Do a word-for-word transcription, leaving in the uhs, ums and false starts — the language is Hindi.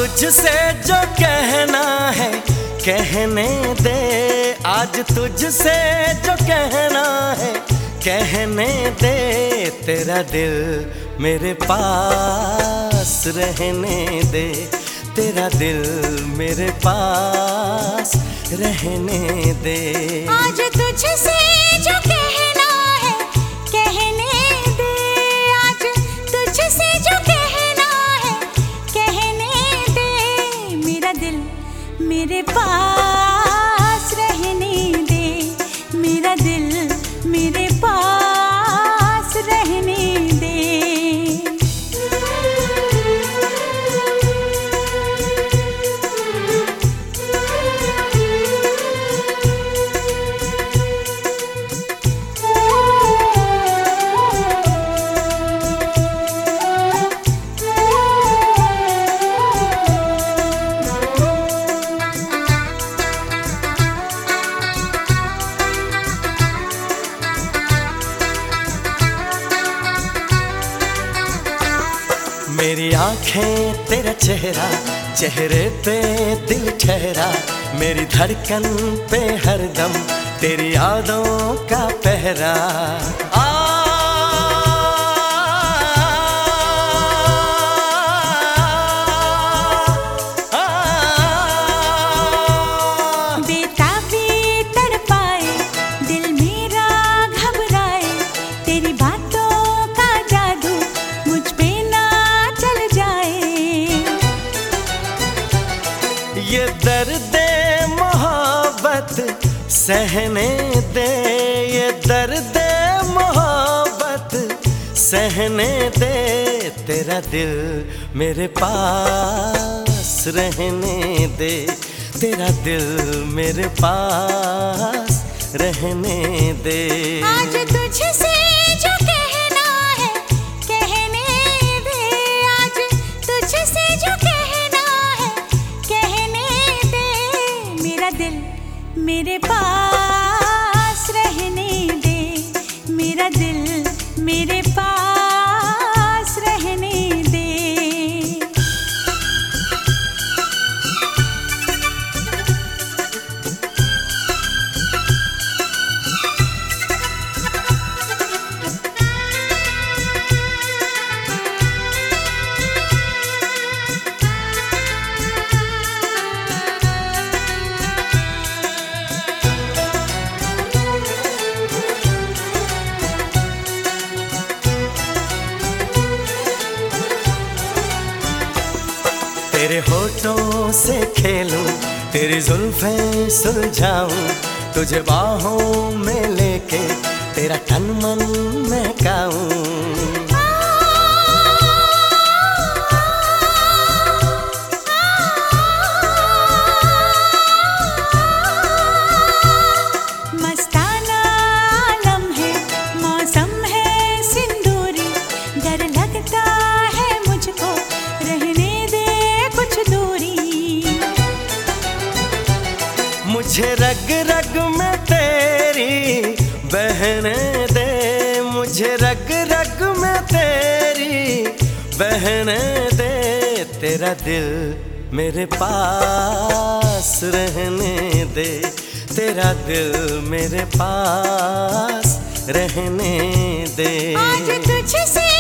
तुझसे जो कहना है कहने दे, आज तुझसे जो कहना है कहने दे। तेरा दिल मेरे पास रहने दे, तेरा दिल मेरे पास रहने दे। आज तुझसे जो कहना है कहने दे, आज तुझसे जो कहना है कहने दे। मेरा दिल मेरे पास रहने दे, मेरा दिल मेरे पास रहने दे। मेरी आंखें तेरा चेहरा, चेहरे पे दिल ठहरा। मेरी धड़कन पे हरदम तेरी यादों का पहरा। आ, आ, आ, बेताबी तड़पाए दिल मेरा घबराए, तेरी बातों का जादू मुझ पे ये दर्द मोहब्बत सहने दे, ये दर्द मोहब्बत सहने दे। तेरा दिल मेरे पास रहने दे, तेरा दिल मेरे पास रहने दे। आज तुझसे जो कहना है कहने दे, आज तुझसे जो कहना है कहने दे। मेरा दिल मेरे पास रहने दे, मेरा दिल मेरे पास रहने दे। तेरे होठों से खेलूं, तेरी जुल्फें सुलझाऊं, तुझे बाहों में लेके तेरा तन मन महकाऊं। मस्ताना आलम है, मौसम है सिंदूरी, डर लगता है मुझको रहने दे कुछ दूरी। मुझे रग रग में तेरी बहने दे, मुझे रग रग में तेरी बहने दे। तेरा दिल मेरे पास रहने दे, तेरा दिल मेरे पास रहने दे। आज तुझसे